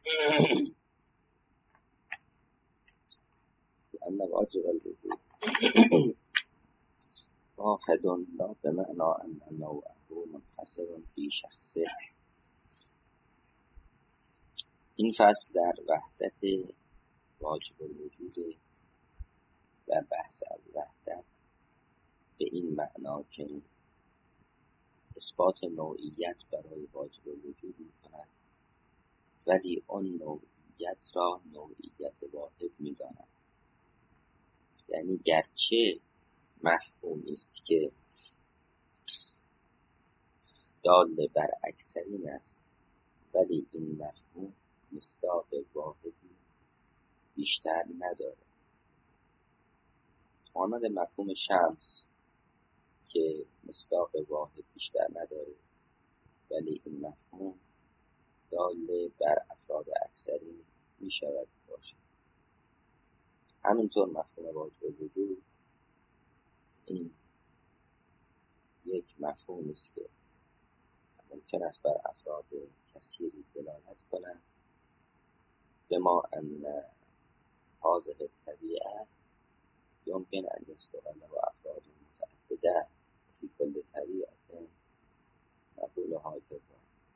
لأن واجب الوجود واحد لا بمعنى أن نوعه منحصر في شخصه. این فصل در وحدت واجب الوجود و بحث از وحدت به این معنا که اثبات نوعیت برای واجب الوجود می‌کند، ولی آن نوعیت را نوعیت واحد می‌داند. یعنی گرچه مفهومی است که دال بر اکثرین است، ولی این مفهوم مصداق واحدی بیشتر نداره. مانند مفهوم شمس که مصداق واحد بیشتر نداره، ولی این مفهوم دال بر افراد اکثری می شود باشه. همینطور مفهوم واجب الوجود این یک مفهوم است که ممکن است بر افراد کثیری دلالت کنند، به ما ان هذه الطبیعه يمكن ان يستغله افراد متعدده في كل طبیعه. نقول هكذا: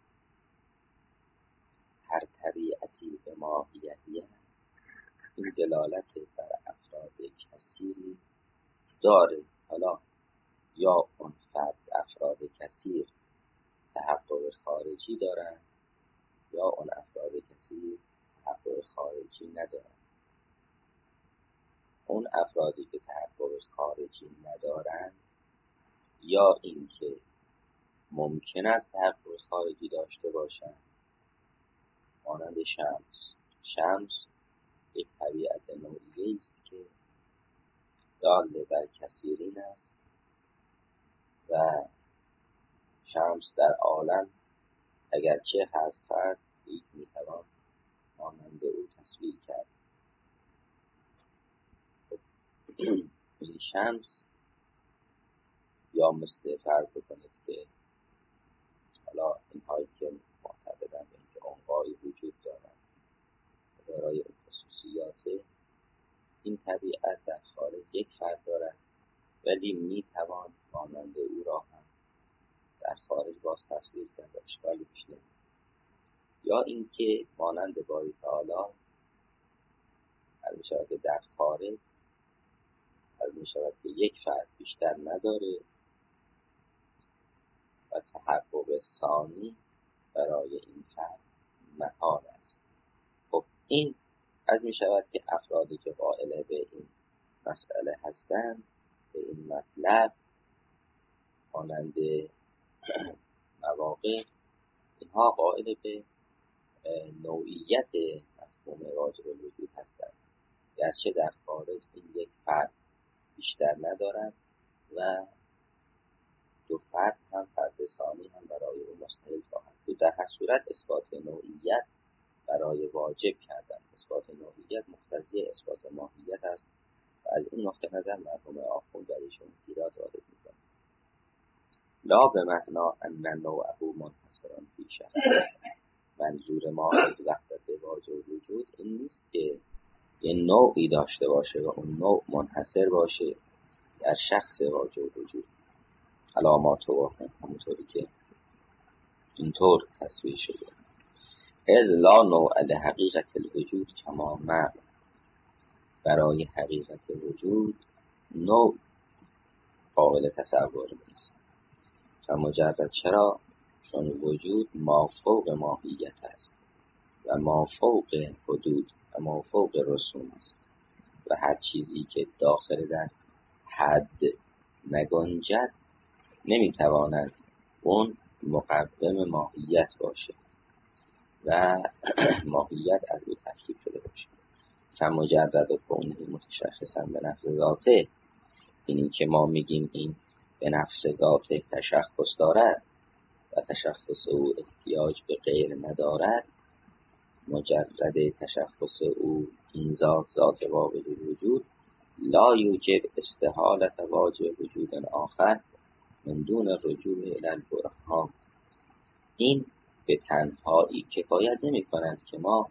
هر طبیعتی به ماهیتیه این دلالت بر افراد کثیری داره. حالا یا اون فرد افراد کثیر تحقق خارجی دارند، یا اون افراد کثیر تحقق خارجی ندارند. اون افرادی که تحقق خارجی ندارند، یا اینکه ممکن است تحقق خارجی داشته باشند، مانند شمس یک طبیعت نوعیه است که دال بر کثیرین است و شمس در عالم اگرچه هست فرد میتوان مانند او تصویر کرد. این شمس یا مثل فرض بکنید که حالا اینهایی که معتقدند به اینکه عنقایی وجود دارند دارای این خصوصیات، این طبیعت در خارج یک فرد دارد، ولی میتوان مانند او را هم در خارج باز تصویر کرد و اشکالی پیش نمیاد. یا اینکه مانند باری تعالی از میشود که در خارج از میشود که یک فرد بیشتر نداره و تحقق ثانی برای این فرد محال است. خب این از میشود که افرادی که قائل به این مسئله هستند، به این مطلب، مانند مواقع، اینها قائل به نوعیت مفهوم واجب الوجود هستند، گرچه در خارج این یک فرد بیشتر ندارند و دو فرد هم فرد ثانی هم برای او مستحیل خواهند بود. در هر صورت اثبات نوعیت برای واجب کردن، اثبات نوعیت مقتضی اثبات ماهیت است و از این نقطه نظر مرحوم آخوند در ایشون ایراد وارد می‌کنه. لا به معنا ان نوعه منحصر فی شخصه. منظور ما از وحدت واجب وجود این نیست که یه نوعی داشته باشه و اون نوع منحصر باشه در شخص واجب وجود، علامات و همونطوری که اینطور تصویر شده. از لا نوع لحقیقت الوجود کما ما، برای حقیقت وجود نوع قابل تصور نیست. و مجرد چرا؟ چون وجود ما فوق ماهیت است و ما فوق حدود و ما فوق رسوم است و هر چیزی که داخل در حد نگنجد نمیتواند اون مقوم ماهیت باشه و ماهیت از او ترکیب شده باشه. فمجرد کونه متشخصا به نفس ذاته، اینی که ما میگیم این به نفس ذاته تشخص دارد و تشخص او احتیاج به غیر ندارد، مجرد تشخص او این ذات واجب وجود لا یوجب استحالت واجب وجود آخر من دون رجوع الی البرهان. این به تنهایی کفایت نمی کند که ما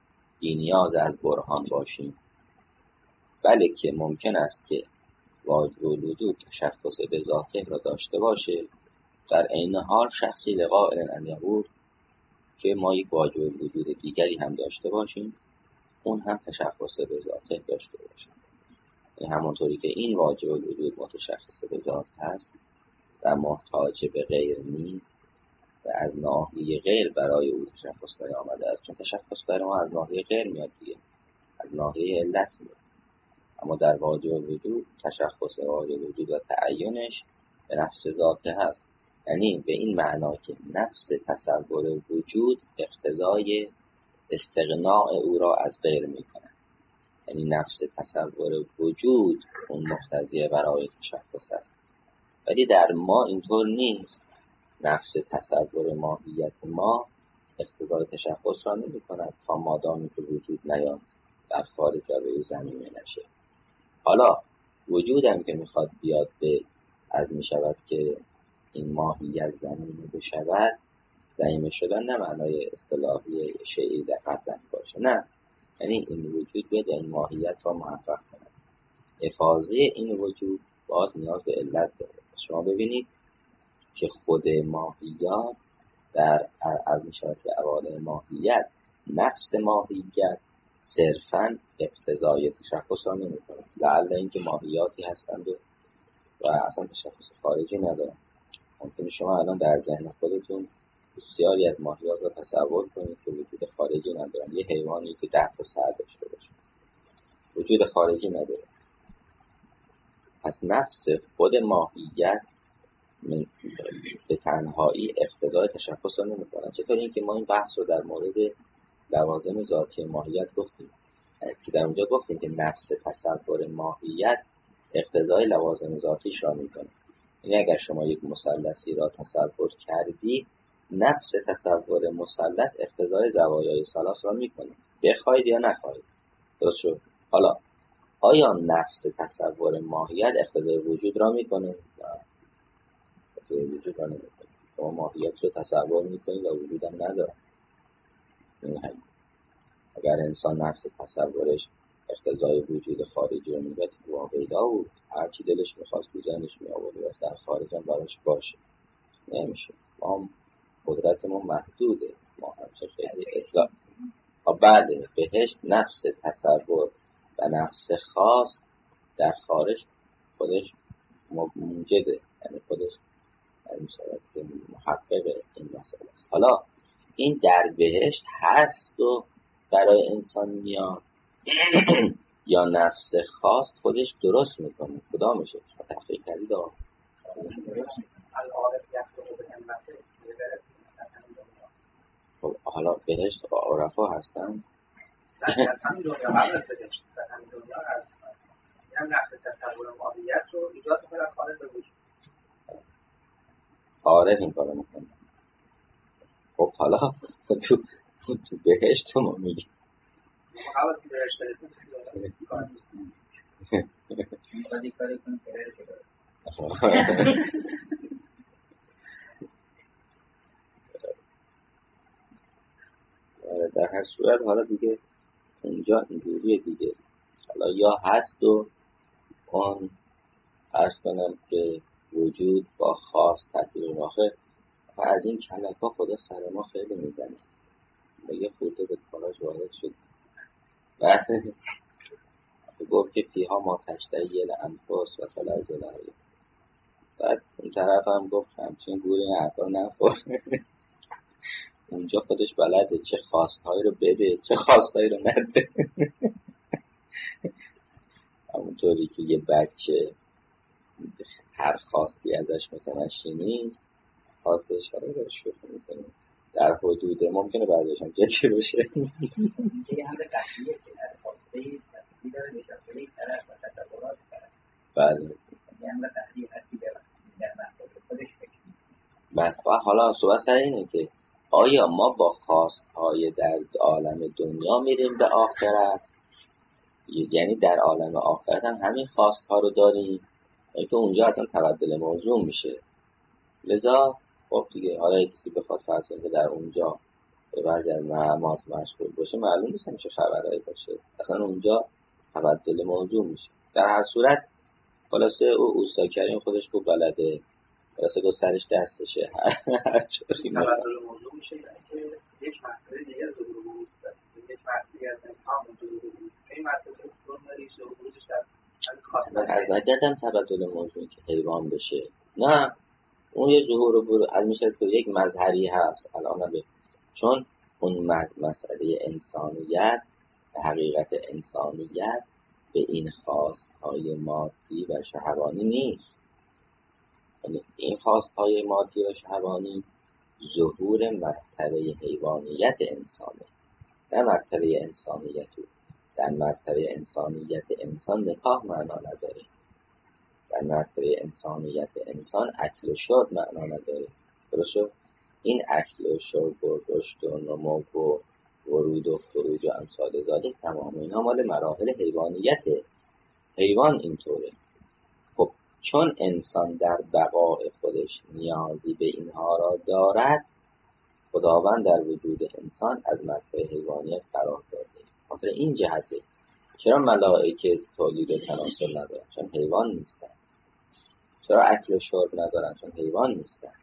بی‌نیاز از برهان باشیم. بله که ممکن است که واجب الوجود تشخص به ذاته را داشته باشه، در عین حال شخصی لقائل ان یقول که ما یک واجب الوجود دیگری هم داشته باشیم، اون هم تشخص به ذاته داشته باشه. همونطوری که این واجب الوجود متشخص به ذات هست و محتاج به غیر نیست و از ناحیه غیر برای او تشخص نیامده است، چون تشخص برای ما از ناحیه غیر میاد دیگه، از ناحیه علت میاد. اما در واجب الوجود تشخص واجب الوجود و تعینش به نفس ذاته هست، یعنی به این معنا که نفس تصور وجود اقتضای استغناء او را از غیر میکنه. یعنی نفس تصور وجود اون مقتضی برای تشخص است، ولی در ما اینطور نیست. نفس تصور ماهیت ما اقتضای تشخص را نمی کند تا مادامی که وجود نیاد در خارج و به زمینه نشه. حالا وجودم که میخواد بیاد به از میشود که این ماهیت زمینه بشود، زمینه شدن نه معنای اصطلاحی شیعی در قبلن باشه، نه، یعنی این وجود بیاد این ماهیت را محقق کند. افاضه این وجود باز نیاز به علت داره. شما ببینید که خود ماهیت در از میشود که اوایل ماهیت، نفس ماهیت صرفاً اقتضای تشخص را نمی کنند، لعل اینکه ماهیاتی هستند و اصلا تشخص خارجی ندارند. ممکنه شما الان در ذهن خودتون بسیاری از ماهیات را تصور کنید که وجود خارجی ندارند. یه حیوانی که 10 تا سر داشته باشه وجود خارجی نداره. پس نفس خود ماهیت به تنهایی اقتضای تشخص را نمی کنند. چطور این که ما این بحث رو در مورد لوازم ذاتی ماهیت گفتیم که در اونجا گفتیم که نفس تصور ماهیت اقتضای لوازم ذاتیش را میکنه. یعنی اگر شما یک مثلثی را تصور کردید، نفس تصور مثلث اقتضای زوایای ثلاث را میکنه، بخواید یا نخواید. درست شد؟ حالا آیا نفس تصور ماهیت اقتضای وجود را میکنه؟ اقتضای وجود را نمیکنه. شما ماهیت رو تصور میکنید و وجود هم نداره. اگر انسان نفس تصورش اقتضای وجود خارجی رو میداد که واقعیدا بود، هرچی دلش میخواست تو ذهنش میآورد و در خارج هم براش باشه. نمیشه. ما قدرتمون محدوده. ما همچه خیلی اطلاع بله، بهشت نفس تصور و نفس خاص در خارج خودش موجده، یعنی خودش میشود که محقق این مسئله است. حالا این در بهشت هست و برای انسان میاد یا نفس خاص خودش درست میکنه؟ کدامشه؟ شما تحقیق کردید؟ خب حالا بهشت عرفا هستن؟ در همین دنیا قبل از بهشت در همین دنیا هست، هم نفس تصور ماهیت رو ایجاد کنه خارج به وجود. عارف این کارو میکنه. خب حالا تو بهشت تو ما میگی قبل از بهشت برسیم تو کار نیستیم. میخواد یک کاری کنیم که در هر صورت حالا دیگه اونجا اینجوریه دیگه. حالا یا هست و اون عرض کنم که وجود با خاص تطبیق آخه و از این کلک ها خدا سر ما خیلی میزنه و یه خورده به کاراش وارد شد. بعد گفت که فیها ما تشتهی الانفس و تلذ الاعین. بعد اون طرف هم گفت همچین گوری این حرفا نخور. اونجا خودش بلده چه خواستهایی رو بده چه خواستهایی رو نده. همونطوری که یه بچه هر خواستی ازش متمشی نیست، خواستش هایی رو شوخی میکنه در حدود ممکنه بعدش هم جدی بشه. یه همه تحلیه که در خواسته تصدیل داره نشسته یک طرف و تصورات طرف. بله یه همه تحلیه هستی در محصول خودش بله. و حالا صحبت سر اینه که آیا ما با خواستهای در عالم دنیا میریم به آخرت، یعنی در عالم آخرت هم همین خواستها رو داریم یا که اونجا اصلا تبدل موضوع میشه؟ لذا خب دیگه حالا کسی بخواد فرض کنه در اونجا به بعضی از نعمات مشغول باشه معلوم نیست چه خبرهایی باشه، اصلا اونجا تبدل موضوع میشه. در هر صورت خلاصه او اوستا کریم خودش خوب بلده، خلاصه با سرش دستشه هر جوری تبدل موضوع میشه، یعنی که یک مرتبه دیگه از ظهور بروز داره، یک مرتبه از انسان ظهور بروز، این مرتبه ظهور داره ظهور بروزش در خاصیت از نجدم تبدل موضوعی که حیوان بشه، نه اون یه ظهور برو از میشه که یک مظهری هست الان به، چون اون مسئله انسانیت و حقیقت انسانیت به این خواستهای مادی و شهوانی نیست. یعنی این خواستهای مادی و شهوانی ظهور مرتبه حیوانیت انسانه، نه مرتبه انسانیت. در مرتبه انسانیت انسان نکاح معنا نداره، در مرتبه انسانیت انسان اکل و شرب معنا نداره. درسته؟ این اکل و شرب و رشد و نمو و ورود و خروج و امثال ذالک تمام اینا مال مراحل حیوانیته. حیوان اینطوره. خب چون انسان در بقای خودش نیازی به اینها را دارد، خداوند در وجود انسان از مرتبه حیوانیت قرار داده. خاطر این جهته. چرا ملائکه تولید و تناسل ندارن؟ چون حیوان نیستن. چرا اکل و شرب ندارن؟ چون حیوان نیستن.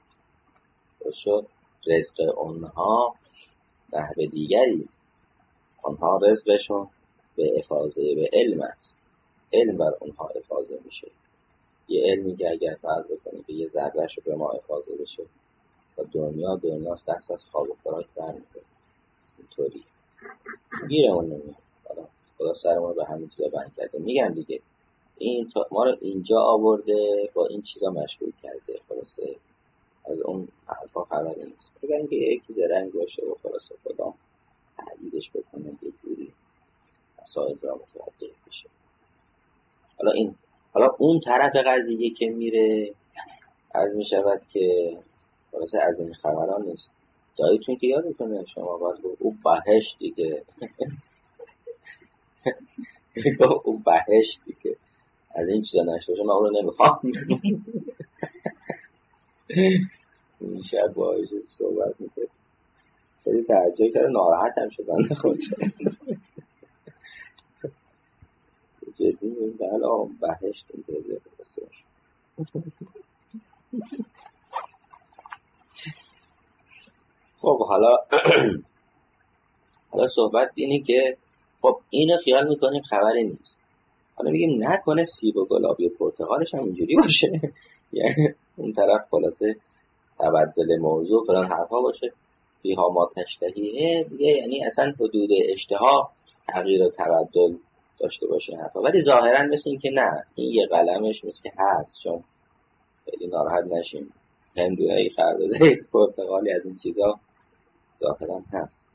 درست؟ رزق اونها نحو دیگری است. اونها رزقشون به افاضه به علم است. علم بر اونها افاضه میشه. یه علمی که اگر فرض بکنه که یه ذره‌شو به ما افاضه بشه و دنیاست دست از خواب و خوراک برمی‌داره. اینطوری گیره اون نمیاد. خدا سرمون به همین چیزا بند کرده. میگم دیگه این ما رو اینجا آورده با این چیزا مشغول کرده. خلاصه از اون حرفا خبری نیست. بگم که یکی درنگ باشه و خلاصه خدا تحلیلش بکنه یه جوری مسائل را متوجه بشه. حالا اون طرف قضیه که میره از میشود که خلاصه از این خبران نیست. جایتون که یادتونه شما باید او بهشتی که او بهشتی که از این چیزا نشته باشه من اون رو نمیخوام. این شب باید صحبت میکنه خیلی تعجب کرده، ناراحت هم شد بنده خودش. جدی این بله آقا بهشت این که خب حالا صحبت اینه که خب اینو خیال میکنیم خبری نیست. حالا میگیم نکنه سیب و گلابی و پرتقالش هم اینجوری باشه. یعنی اون طرف خلاصه تبدل موضوع فلان حرفا باشه فیها ما تشتهیه دیگه، یعنی اصلا حدود اشتها تغییر و تبدل داشته باشه حرفا. ولی ظاهرا مثل این که نه، این یه قلمش مثل که هست، چون خیلی ناراحت نشیم هندوهایی خربزه پرتقالی از این چیزا ظاهرا هست.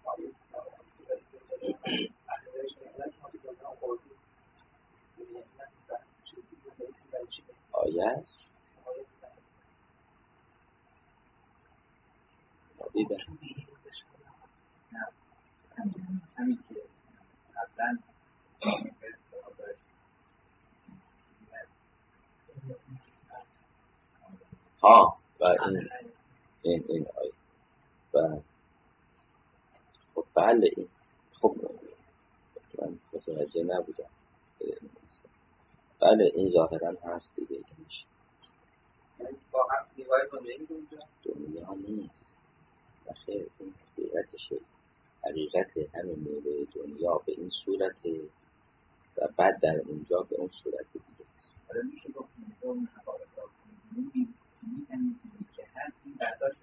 آیه است دیدم همین که قبلا و این آیه و خب بله این خب من متوجه نبودم. بله این ظاهرا هست دیگه. اینش واقعا دیوای دنیا نیست بخیر، این حقیقتشه. حقیقت همین میوه دنیا به این صورته و بعد در اونجا به اون صورت دیگه است. میشه گفت اون حقایق را می‌بینیم که هر این برداشت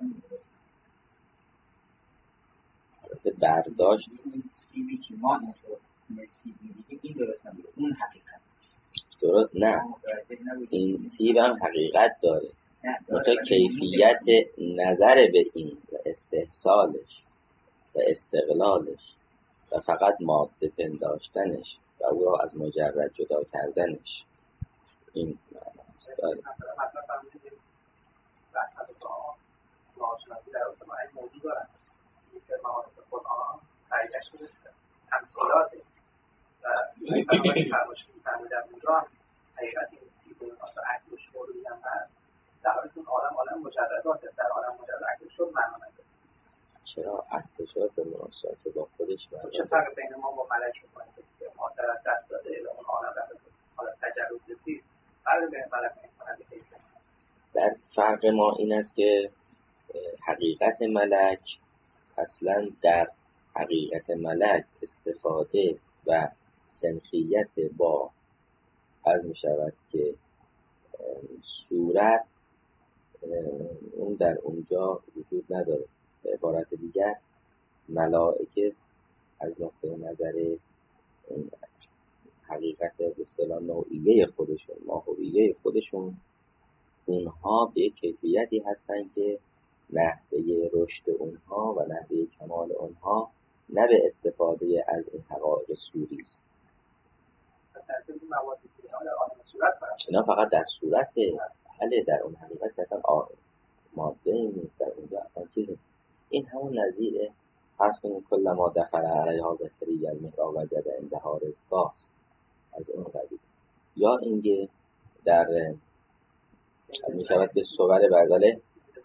البته برداشت این سیبی که ما اینطور سیبی دیگه این درست نمیده اون حقیقت درست نه، این سیب هم حقیقت داره منتها کیفیت نظر به این و استحصالش و استقلالش و فقط ماده پنداشتنش و او را از مجرد جدا کردنش این معناست. بله ناشناسی در اتباع این موضوع دارن این سر معارف قرآن تاییدش شده تمثیلاته و این بنابراین فرماشی میفهمه در اونجا هم حقیقت این سیب و عقل و شعوری هم هست، در حالی که اون عالم مجرداته، در عالم مجرد عقل و شعور معنا نداره. چرا انتشار به مناسبت با خودش معنی چه فرق بین ما با ملک میکنه کسی که مادر از دست داده الى اون عالم رفته حالا تجرد رسید فرق بین ملک میکنه کسی در فرق ما این است که حقیقت ملک اصلا در حقیقت ملک استفاده و سنخیت با عرض می شود که صورت اون در اونجا وجود نداره. به عبارت دیگر ملائکه از نقطه نظر حقیقت به اصطلاح نوعیه خودشون ماهویه خودشون اونها به کیفیتی هستن که نحوه رشد اونها و نحوه کمال اونها نه به استفاده از این حقایق سوری است. اینا فقط در صورت حله در اون حقیقت اصلا ماده نیست در اونجا اصلا چیزی. این همون نظیره فرض کنید کل ما دخل علیها زکریا المحراب وجد عندها رزقا از اون قبیل. یا اینکه در می شود که صور بدله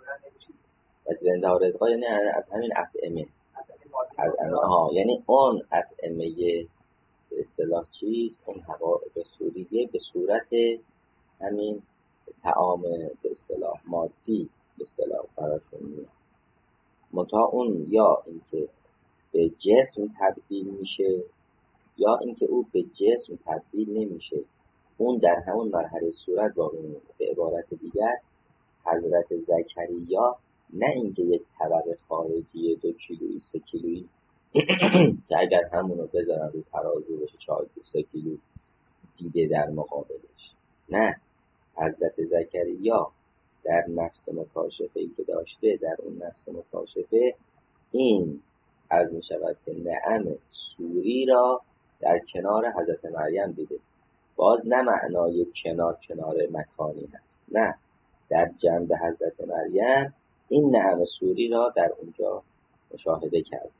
وجد عندها رزقا یعنی از همین اطعمه از یعنی اون اطعمه به اصطلاح چیز اون حقایق سوریه به صورت همین طعام به اصطلاح مادی به اصطلاح براشون میاد. منتها اون یا اینکه به جسم تبدیل میشه یا اینکه او به جسم تبدیل نمیشه، اون در همون مرحله صورت باقی میمونه. به عبارت دیگر حضرت زکریا نه اینکه یک طبق خارجی 2 کیلویی 3 کیلویی که اگر همونو بذارن رو ترازو بشه 4-3 کیلو دیده در مقابلش، نه، حضرت زکریا در نفس مکاشفه‌ای که داشته در اون نفس مکاشفه این از می شود که نعم سوری را در کنار حضرت مریم دیده. باز نه معنای کنار مکانی هست، نه، در جنب حضرت مریم این نعم سوری را در اونجا مشاهده کرده.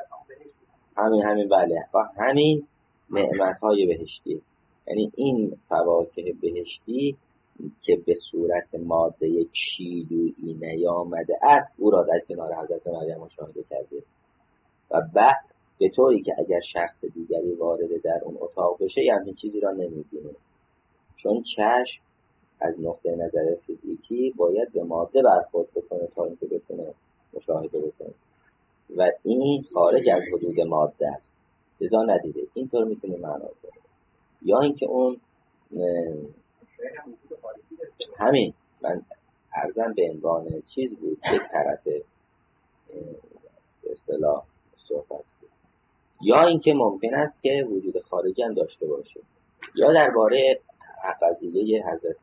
همین بله و همین نعمت‌های بهشتی، یعنی این فواکه بهشتی که به صورت ماده کیلویی نیامده است او را در کنار حضرت مریم مشاهده کرده و بعد به طوری که اگر شخص دیگری وارد در اون اتاق بشه همین چیزی را نمی‌بینه، چون چشم از نقطه نظر فیزیکی باید به ماده برخورد بکنه تا اینکه بتونه مشاهده بکنه و این خارج از حدود ماده است، لذا ندیده. اینطور میتونه معنا کنه. یا اینکه اون همین من عرضم به عنوان چیز بود یک طرف به اصطلاح صحبت بود. یا اینکه ممکن است که وجود خارجی هم داشته باشه. یا درباره قضیه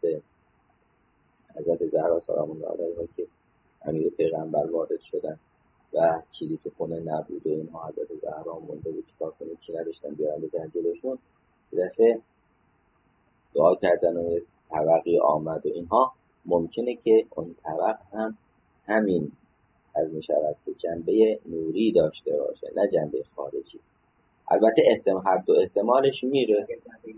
حضرت زهرا سلام الله علیها که امیر پیغمبر وارد شدن و کلیت خونه نبود و اینها حضرت زهرا مونده بود چیکار کنه چی نداشتن بیارن بزنن جلوشون، دفعه دعا کردن و طبقی آمد و اینها. ممکنه که اون طبق هم همین از می شود که جنبه نوری داشته باشه نه جنبه خارجی. البته هر دو احتمالش میره.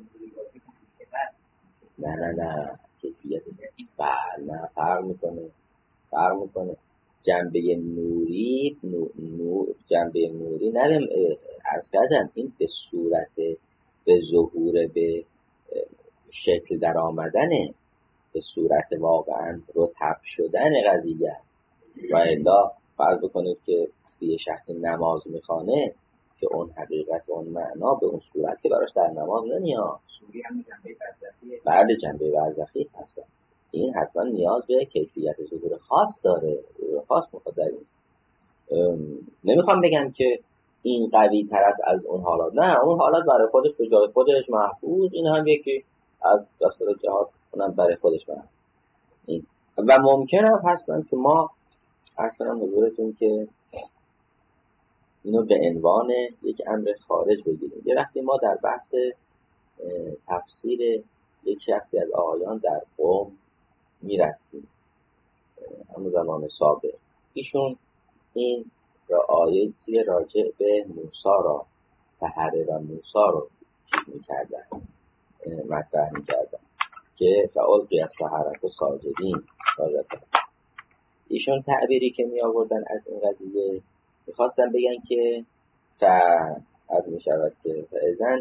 نه کیفیت نه فرق میکنه جنبه نوری جنبه نوری نه عرض کردم این به صورت به ظهور به شکل در آمدنه، به صورت واقعا رتب شدن قضیه است. و الا فرض بکنید که یه شخصی نماز میخوانه که اون حقیقت و اون معنا به اون صورت که براش در نماز نمیاد. سوری هم جنبه برزخی بعد جنبه برزخی هست. این حتما نیاز به کیفیت ظهور خاص داره، ظهور خاص میخواد در این. نمیخوام بگم که این قوی طرف از اون حالات، نه، اون حالات برای خودش به جای خودش محفوظ، این هم یکی از دستور جهاد اونم برای خودش محفوظ. این و ممکنه هستن که ما اصلا حضورتون که اینو به عنوان یک امر خارج بگیریم. یه وقتی ما در بحث تفسیر یک شخصی از آقایان در قم میرفتیم همون زمان سابق، ایشون این آیه راجع به موسی را سحره و موسی رو میکردن مطرح میکردن که فالقی السحرة ساجدین. ایشون تعبیری که می آوردن از این قضیه میخواستم بگن که از می شود که فعضن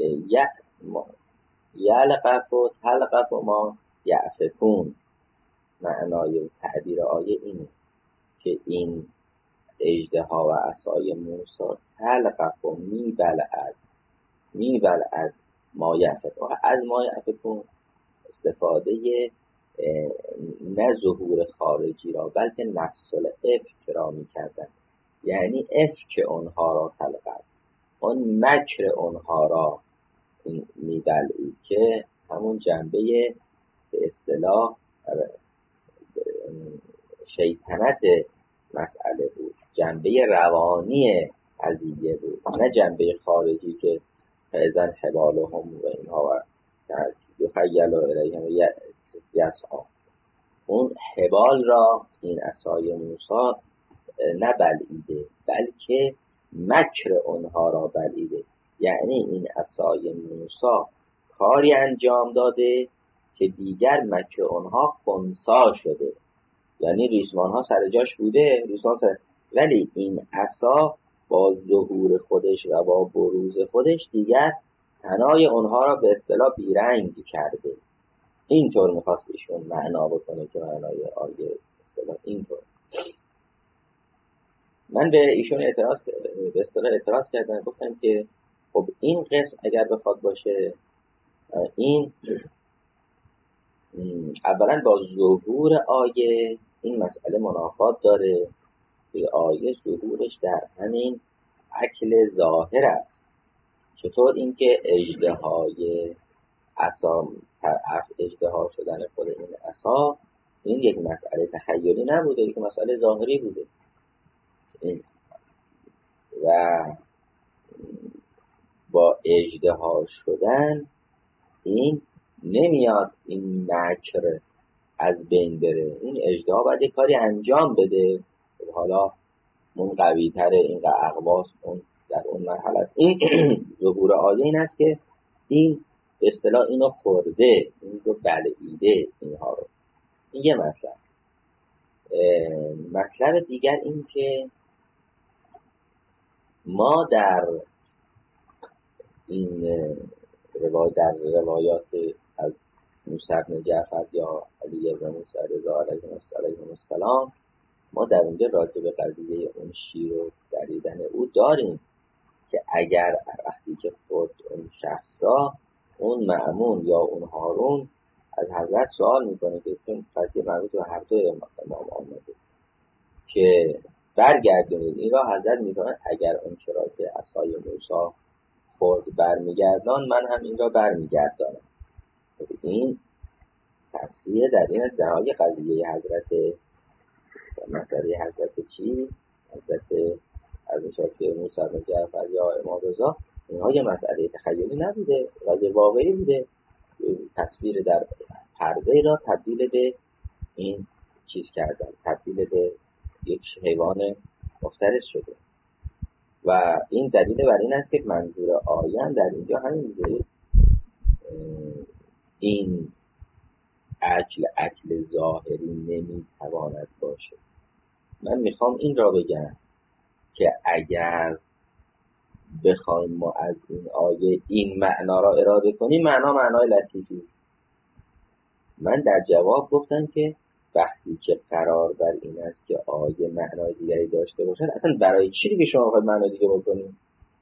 یلقف و تلقف و ما یعفکون. معنای تعبیر آیه اینه که این اژدها و عصای موسی تلقف و میبلعد ما یعفکون. از ما یعفکون استفاده نه ظهور خارجی را بلکه نفس الافک را میکردن، یعنی افک اونها را تلقف، اون مکر اونها را میبلعید که همون جنبه به اصطلاح شیطنت مسئله بود، جنبه روانی قضیه بود، نه جنبه خارجی که فعضن حبالهم و اینها و یخیل الیهم یسعی. اون حبال را این عصای موسی نبلعیده بلکه مکر اونها را بلعیده، یعنی این عصای موسی کاری انجام داده که دیگر مکر اونها خنثی شده، یعنی ریسمان ها سر جاش بوده ولی این عصا با ظهور خودش و با بروز خودش دیگر حنای اونها را به اصطلاح بیرنگ کرده. اینطور میخواست ایشون معنا بکنه که معنای آیه اصطلاح اینطور. من به ایشون به اصطلاح اعتراض کردم، گفتم که خب این قسم اگر بخواد باشه، این اولا با ظهور آیه این مسئله منافات داره که آیه ظهورش در همین اکل ظاهر است. چطور اینکه اژدهای عصا، اژدها شدن خود این عصا، این یک مسئله تخیلی نبوده، یک مسئله ظاهری بوده و با اژدها شدن این نمیاد این مکر از بین بره. این اژدها باید یک کاری انجام بده، حالا اون قوی تره، این اقواس اون در اون مرحله است. این ظهور آیه این است که این به اصطلاح اینو خورده، این رو بلعیده اینها رو. این یه مطلب. مطلب دیگر این که ما در این روایات از موسی بن جعفر یا علی بن موسی رضا علیهم السلام ما در اونجا راجع به قضیه اون شیر و دریدن او داریم که اگر وقتی که خود اون شخص را اون مأمون یا اون هارون از حضرت سوال میکنه که چون قضیه مربوط به هر دو امام آمده که برگردونید این را، حضرت میگه اگر اون چرا که عصای موسی خورد برمیگردان، من هم این را برمیگردانم. این تصریح در این دعای قضیه حضرت مسئله حضرت حضرت از مشاهده موسی بن جعفر یا امام رضا، اینها یه مسئله تخیلی نبوده، قضیه واقعی بوده. تصویر در پرده را تبدیل به این چیز کردن، تبدیل به یک حیوان مفترس شده و این دلیل بر این است که منظور آیه در اینجا همین بوده. این اکل ظاهری نمیتواند باشه. من میخوام این را بگم که اگر بخوایم ما از این آیه این معنا را اراده کنیم، معنای لطیفی است. من در جواب گفتم که وقتی که قرار بر این است که آیه معنای دیگری داشته باشد، اصلا برای چی دیگه شما باید معنای دیگه بکنید؟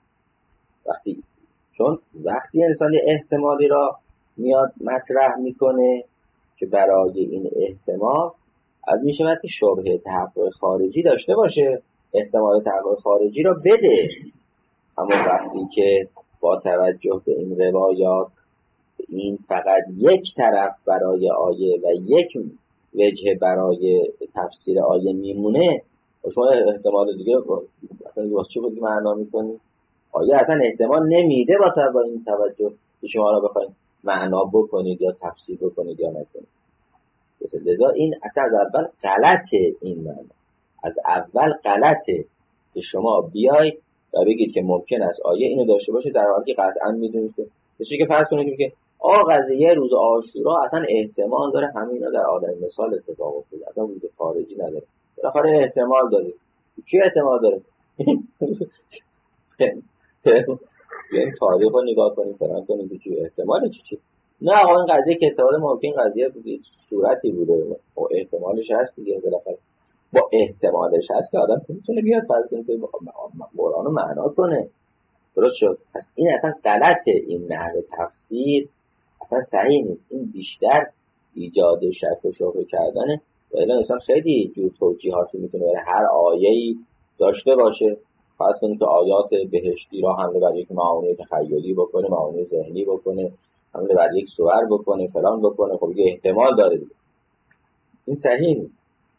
چون وقتی انسان احتمالی را میاد مطرح میکنه که برای این احتمال از میشود که شبهه تحقق خارجی داشته باشه، احتمال تحقق خارجی را بده. اما وقتی که با توجه به این روایات این فقط یک طرف برای آیه و یک وجه برای تفسیر آیه میمونه، شما احتمال دیگه اصلا واسه چی معنا میکنی؟ آیه اصلا احتمال نمیده با این توجه که شما را بخواید معنا بکنید یا تفسیر بکنید یا نکنید. لذا این اصلا از اول غلطه. این معنا از اول غلطه که شما بیای و بگید که ممکن است آیه اینو داشته باشه در حالی که قطعا میدونید که چیزی که فرض کنید که قضیه روز عاشورا اصلا احتمال داره همینا در عالم مثال اتفاق افتاده، اصلا وجود خارجی نداره. بالاخره احتمال داره. چی احتمال داره؟ بیایم تاریخ رو نگاه کنیم فران کنیم که چی احتمال چی نه آقا این قضیه که احتمال ممکن قضیه صورتی بوده و احتمالش هست دیگه بالاخره با احتمالش هست که آدم میتونه بیاد فرض کنه که قرآن رو معنا کنه. درست شد. پس این اصلا غلطه، این نحو تفسیر اصلا صحیح نیست. این بیشتر ایجاد شک و شبهه کردنه و الا انسان خیلی جور توجیهاتی میتونه برای هر آیه‌ای داشته باشه. فرض کنید که آیات بهشتی را حمله بر یک معانی تخیلی بکنه، معانی ذهنی بکنه، حمله بر یک صور بکنه، فلان بکنه، خب یه احتمال داره دیگه. این صحیح نیست.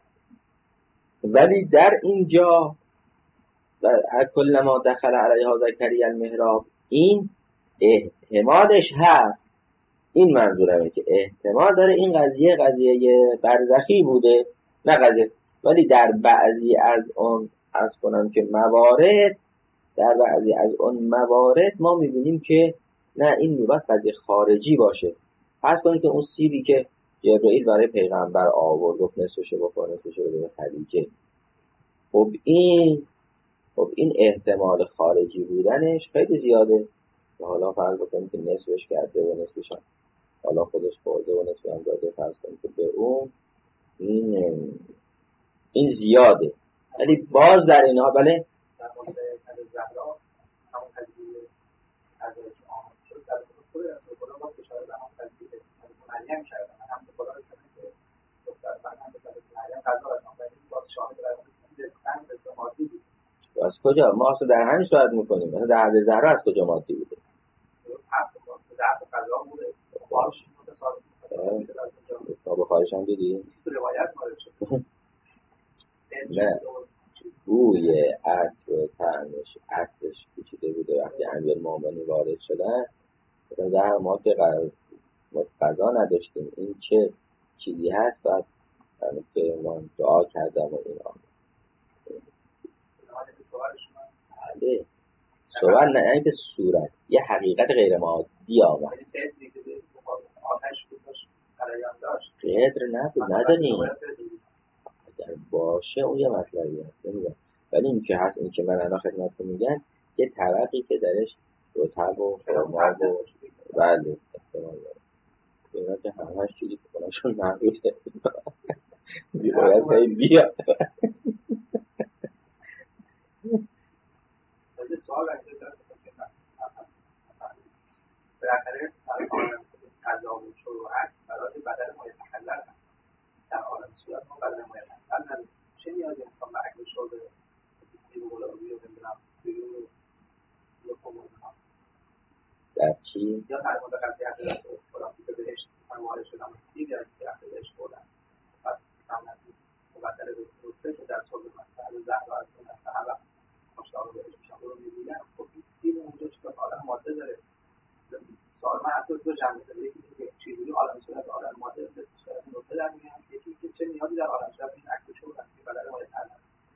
ولی در اینجا و کلما دخل علیها زکریا المحراب این احتمالش هست. این منظورمه که احتمال داره این قضیه برزخی بوده، نه قضیه. ولی در بعضی از اون عرض کنم که موارد، در بعضی از اون موارد ما میبینیم که نه این میباید قضیه خارجی باشه. فرض کنید که اون سیبی که جبرئیل برای پیغمبر آورد گفت نصفش بکنه، نصفش بده به خدیجه، خب این احتمال خارجی بودنش خیلی زیاده. حالا فرض کنید که نصفش کرده و نصفش حالا خودش خورده و نصفش هم داده، فرض کنید که به اون این زیاده. ولی باز در اینها بله در مورد زهرا همون قضیه از آمد شد در خود خدا با اشاره به همون قضیه مریم کردن. هم به خدا رسیدن که دختر من به سبب مریم قضا رسان ولی باز شاهد بر اون به مادی بود. از کجا؟ ما اصلا در همین صورت میکنیم. مثلا در حد زهرا از کجا مادی بوده؟ در قضا بوده. باش متصادف تا بخارش هم دیدی؟ روایت وارد شد. نه بوی عطر و طعمش عطرش پیچیده بوده. وقتی امیرالمومنین وارد شدن مثلا زهر ما که قضا نداشتیم، این چه چیزی هست؟ بعد که من دعا کردم و این آمد بله صورت نه اینکه صورت یه حقیقت غیر مادی آمد. قدر نبود نداریم. اگر باشه اون یه مطلبی هست نمیدونم، ولی این که هست، این که من الان خدمتتون میگن یه طبقی که درش رطب و خرما و بله احتمال داره. اینا که همه‌اش چیزی که کناشون نبوده باید هی بیاد. سوال راجع به بالاخره قضا و شروعات برای بدن ما یتحلل در عالم صورت ما بدن ما یتحلل چه نیازی انسان به عقل شده سیستم مولوی و نمیدونم بیرون و کمونها در چی؟ یا در مورد قضیه حضرت خدا که بهشت مثلا وارد شدن سیبی از درخت بهشت بردن بعد همه مبدل به روسته که در صلح مسئله زهرا از اون هر وقت مشتاق بهش میشن رو میبینن. خب این سیب اونجا چه به عالم ماده داره. سوال من حتی دو جنبه داره. یکی که چیزی عالم صورت عالم ماده به صورت نقطه در میان، یکی که چه نیازی در عالم صورت این عکس شو هست که بدن ما یتحلل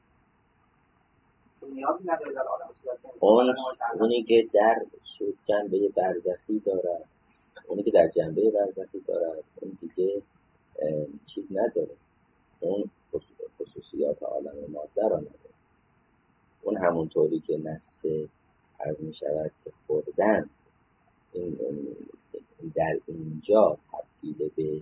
چون نیازی نداره در عالم صورت اونی که در جنبه برزخی دارد، اونی که در جنبه برزخی دارد اون دیگه چیز نداره، اون خصوصیات عالم ماده را نداره. اون همونطوری که نفس از می شود که خوردن این در اینجا تبدیل به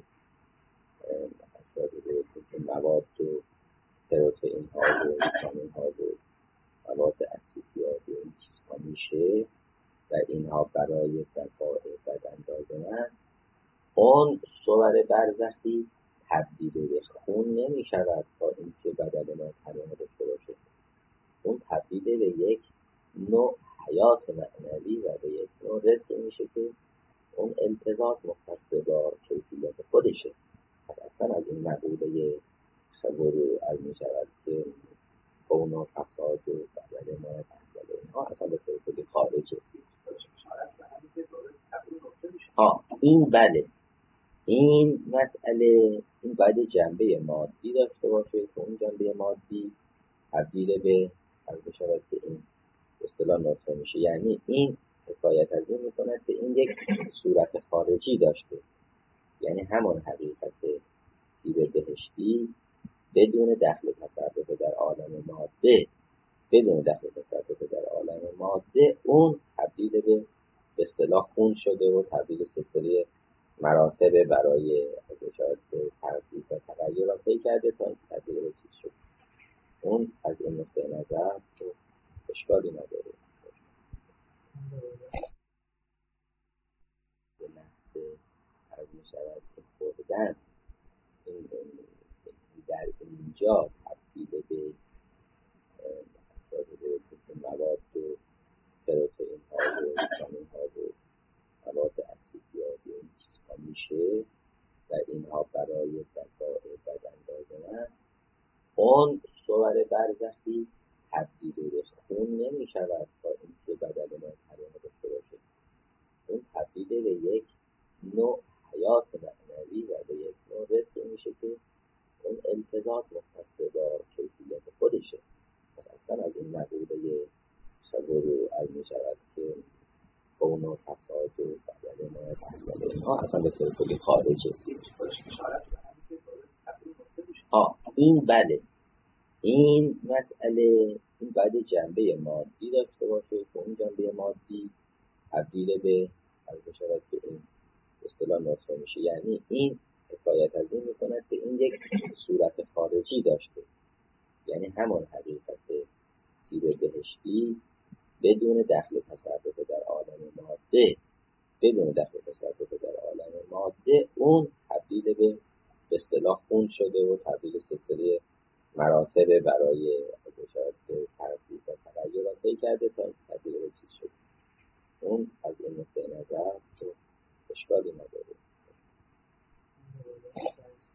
مواد و پروتئین ها و ویتامین ها و مواد اسیدیات و این چیزها میشه و اینها برای بقای بدن لازم است، اون صور برزخی تبدیل به خون نمی شود تا اینکه بدن ما تنها داشته باشه. اون تبدیل به یک نوع حیات معنوی و به یک نوع رزق میشه که اون امتزاج مختص با کیفیت خودشه. پس اصلا از این مقوله خبر از می شود که کون و فساد و بدل ما تنظل اینها اصلا به طور خودی خارج هستید. این بله این مسئله این باید جنبه مادی داشته باشه که اون جنبه مادی تبدیل به از می شود که این اصطلاح نطفه میشه. یعنی این حکایت از این میکند که این یک صورت خارجی داشته، یعنی همون حقیقت سیب بهشتی بدون دخل تصرف در عالم ماده بدون دخل تصرف در عالم ماده، اون تبدیل به اصطلاح خون شده و تبدیل سلسله مراتب برای شاید تغییر و تغییرات کرده تا این تبدیل به چیز شد. اون از این نقطه نظر تو اشکالی نداره. به نفس از میشود که خوردن این در اینجا تبدیل به مواد و پروتئین ها و ویتامین ها و مواد اسیدیابی و این چیزها میشه و اینها برای بقای بدن لازم است. اون صور برزخی تبدیل به خون نمی شود تا اینکه بدن ما حریم داشته باشه. اون تبدیل به یک نوع حیات معنوی و به یک نوع رزقی میشه که اون امتزاج مختص با کیفیت خودشه. پس اصلا از این مقوله صبور از می شود که کون و فساد و بدل ما بدل اینها اصلا به طور کلی خارجه. این بله، این مسئله این باید جنبه مادی داشته باشه که اون جنبه مادی تبدیل به از می شود که این اصطلاح نطفه میشه. یعنی این حکایت از این میکند که این یک صورت خارجی داشته، یعنی همون حقیقت سیر بهشتی بدون دخل تصرف در عالم ماده، بدون دخل تصرف در عالم ماده اون تبدیل به اصطلاح خون شده و تبدیل سلسله مراتب برای شاید تغییر و تغییرات کرده تا تبدیل به چیز شده. اون از این نقطه نظر تو اشکالی نداره.